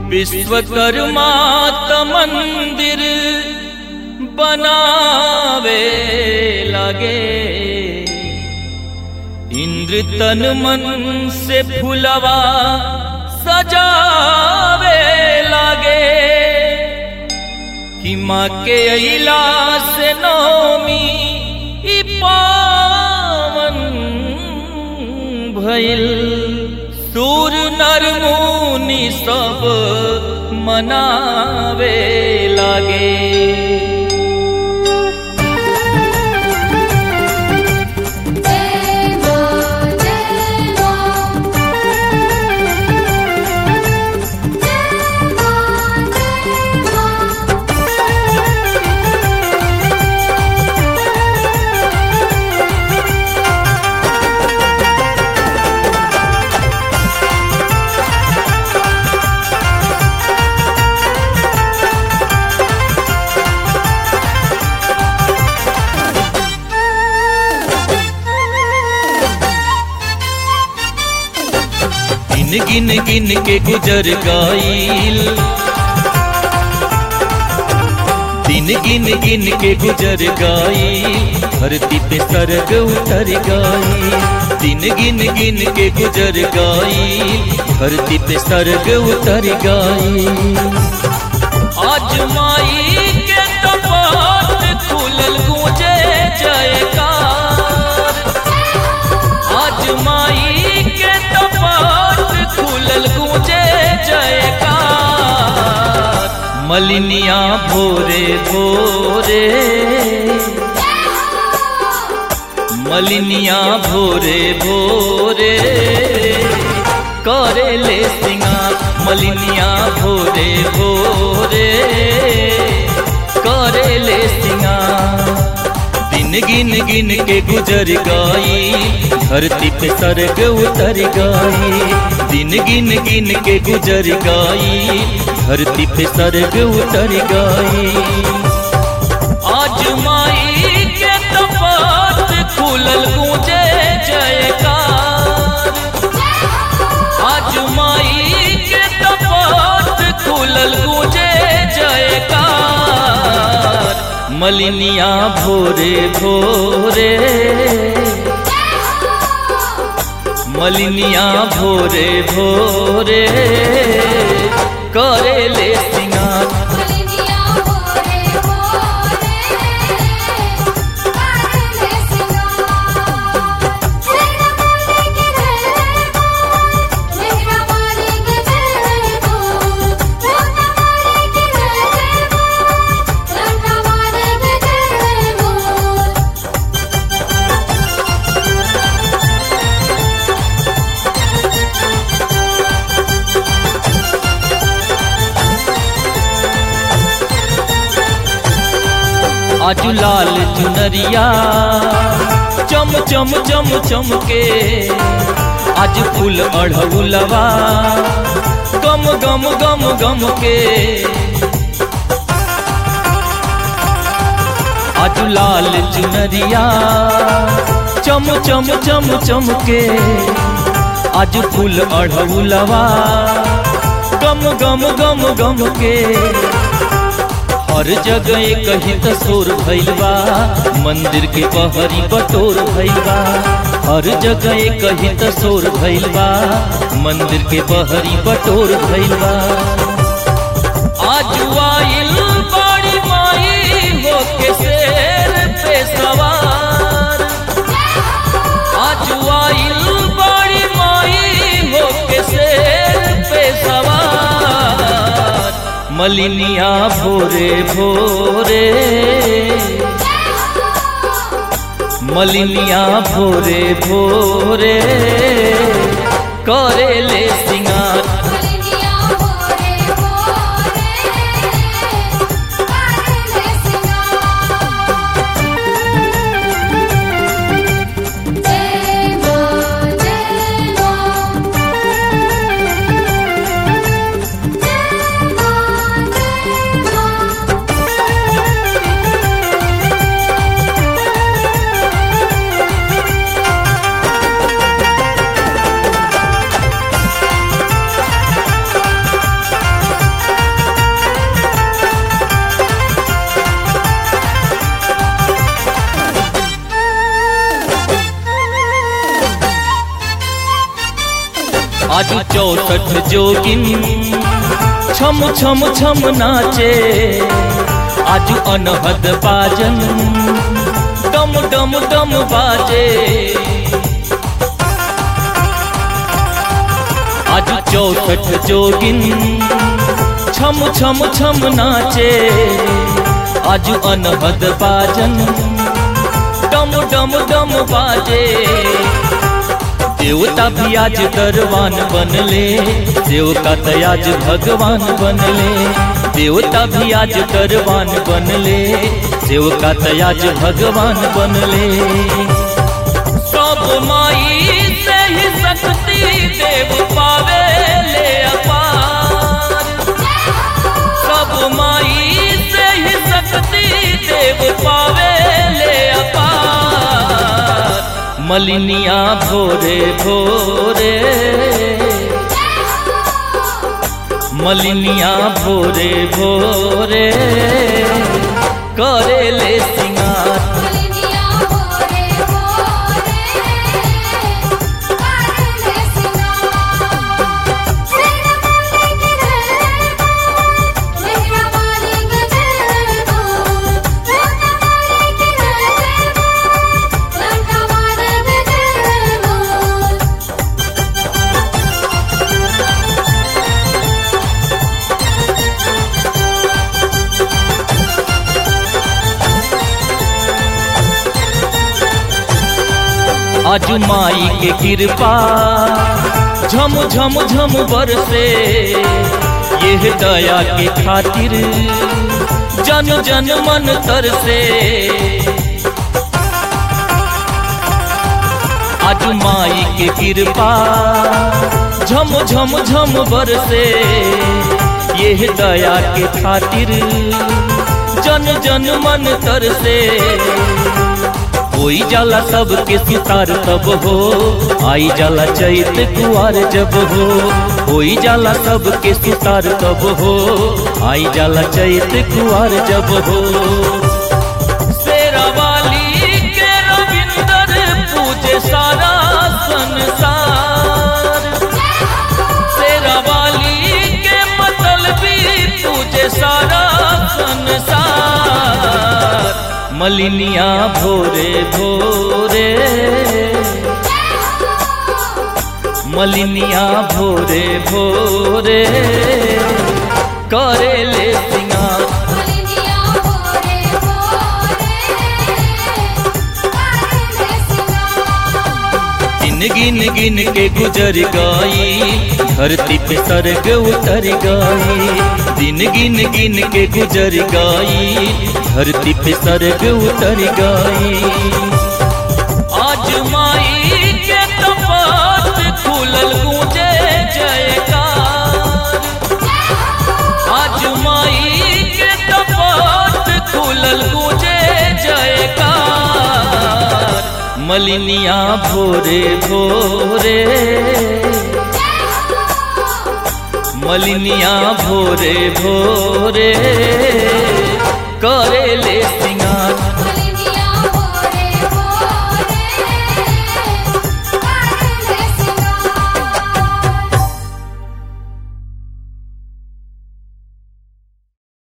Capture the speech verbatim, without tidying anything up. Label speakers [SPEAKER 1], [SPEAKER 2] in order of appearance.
[SPEAKER 1] विश्वकर्मा त मंदिर बनावे लगे, इंद्र तन मन से फुलवा सजावे लगे, कि माँ के अइला से नौमी ई पावन भइल। सूर नर मुनि सब मनावे लागे। गिन गिन के गुजर गाइल, दिन गिन गिन के गुजर गाइल, धरती पे सरग उतर गाइल। दिन गिन गिन के गुजर गाइल, धरती पे सरग उतर गाइल। आज माई के कपाट खुलल गूंजे जयकार, आज माई के कपाट खुलल गूंजे जयकार। मलिनिया भोरे भोरे, मलिनिया भोरे भोरे करे ले सिंगार। मलिनिया भोरे भोरे करे ले सिंगार। दिन गिन गिन के गुजर गाई, धरती पे सरग उतर गाई। दिन गिन गिन के गुजर गाई, धरती पे सरग उतर गाई। आज माई के कपाट खुलल गूंजे जयकार, आज माई के कपाट खुलल गूंजे जयकार। मलिनिया भोरे भोरे, मलिनिया भोरे भोरे करे ले सिंगार।
[SPEAKER 2] मलिनिया भोरे भोरे करे ले सिंगार। मेरा बोले के जय बोल, मेरा बोले के जय बोल, लौटा बोले के जय बोल, लौटा बोले के जय बोल।
[SPEAKER 1] आज लाल चुनरिया चम चम चम चम के, आज फूल अढ़उलवा गम गम गम गम के। आज लाल चुनरिया चम चम चम चम के, आज फूल अढ़उलवा गम गम गम गम के। हर जगह कहीं तसोर भइल बा, मंदिर के बहरी बटोर भइल बा। हर जगह कहीं तसोर भइल बा, मंदिर के बहरी बटोर भइल बा। आज आइल बड़ी माई होके शेर पे सवार, आज आइल बड़ी माई होके शेर पे सवार। मलिनिया भोरे भोरे, मलिनिया भोरे भोरे करे ले सिंगार।
[SPEAKER 2] मलिनिया भोरे भोरे करे ले सिंगार। जय मां जय मां, जय मां जय मां।
[SPEAKER 1] आज चौसठ जोगिन छम छम छम नाचे, आज अनहद बाजन डम डम डम बाजे। आज चौसठ जोगिन छम छम छम नाचे, आज अनहद बाजन डम डम डम बाजे। देवता भी आज दरवान बनले, देवता तो आज भगवान बनले। देवता भी आज दरवान बनले, देवता तो आज भगवान बनले। सब माई से ही शक्ति देव पावे ले अपार, सब माई से ही शक्ति देव पावे ले अपार। मलिनिया भोरे भोरे, मलिनिया भोरे भोरे करे ले सिंगार।
[SPEAKER 2] मलिनिया भोरे भोरे करे ले सिंगार। सेना वाले के दरबार, मेहरा वाले के दरबार, लंका वाले के दरबार, लंका वाले के दरबार।
[SPEAKER 1] आज माई के कृपा झम झम झम बरसे, यह दया के खातिर जन जन मन तरसे। आज माई के कृपा झम झम झम बरसे, यह दया के खातिर जन जन मन तरसे। होई जाला सबके सितार तब हो, आई जाला चैत कुआर जब हो। होई जाला सबके सितार तब हो, आई जाला चैत कुआर जब हो। शेरा वाली के रविंदर पूजे सारा संसार, शेरा वाली के मतलबी पूजे सारा संसार। मलिनिया भोरे भोरे, मलिनिया भोरे भोरे करे ले सिंगार।
[SPEAKER 2] मलिनिया भोरे भोरे करे ले सिंगार।
[SPEAKER 1] दिन गिन गिन के गुजर गई, धरती पे स्वर्ग उतर गई। दिन गिन गिन के गुजर गई, धरती पे स्वर्ग उतर गई। आज माई के कपाट खुलल गूंजे जयकार, आज माई के कपाट खुलल गूंजे जयकार। मलिनिया भोरे भोरे, मलिनिया भोरे भोरे करे ले सिंगार।